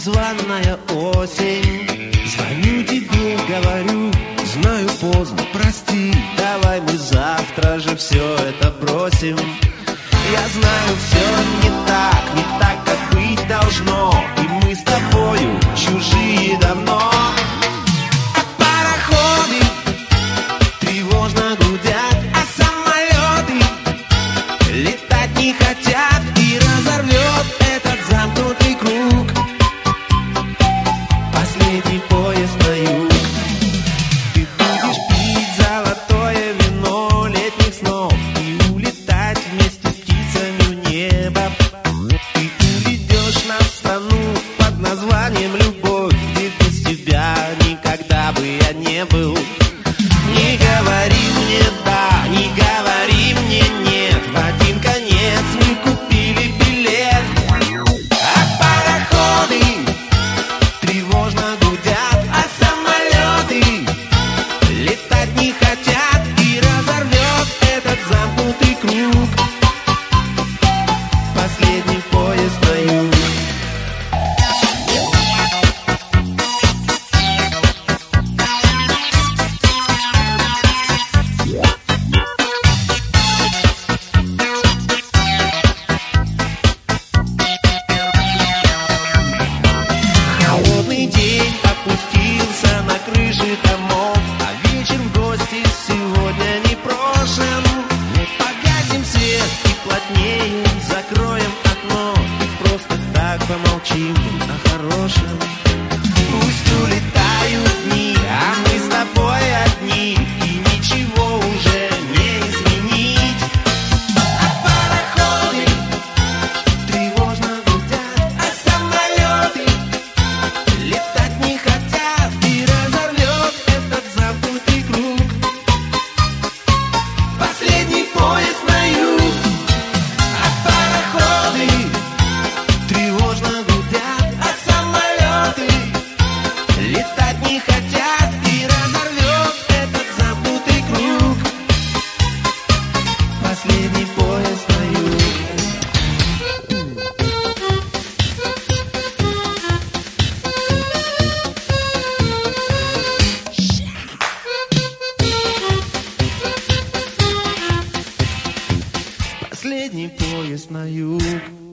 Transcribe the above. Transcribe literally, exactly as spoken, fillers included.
незваная осень. Звоню тебе, говорю, знаю поздно, прости. Давай мы завтра же все это бросим. Я знаю, все не так, не так, как быть должно. И мы с тобою чужие давно. А пароходы тревожно гудят, а самолеты летать не хотят. И разорвет этот замкнутый круг последний поезд на юг. Ты будешь пить золотое вино летних снов и улетать вместе с птицами в небо. Ты уведешь нас в страну под названием любовь, где без тебя никогда бы я не был. Не говори мне да, не говори мне нет, в один конец мы купили билет. А пароходы тревожно гудят, а самолеты летать не хотят. И разорвет этот замкнутый круг последний поезд на юг. Холодный день опустился на крыши домов, а вечер в гости сегодня не брошен. Погасим свет и плотнее закроем окно, и просто так помолчим о хорошем. Пусть улетают дни, а мы с тобой одни, и ничего уже не изменить. А пароходы тревожно гудят, а самолеты летать не хотят. И разорвет этот замкнутый круг последний поезд на юг. А пароходы тревожно гудят, а самолеты летать не хотят. И разорвет этот замкнутый круг последний поезд на юг. Последний поезд на юг.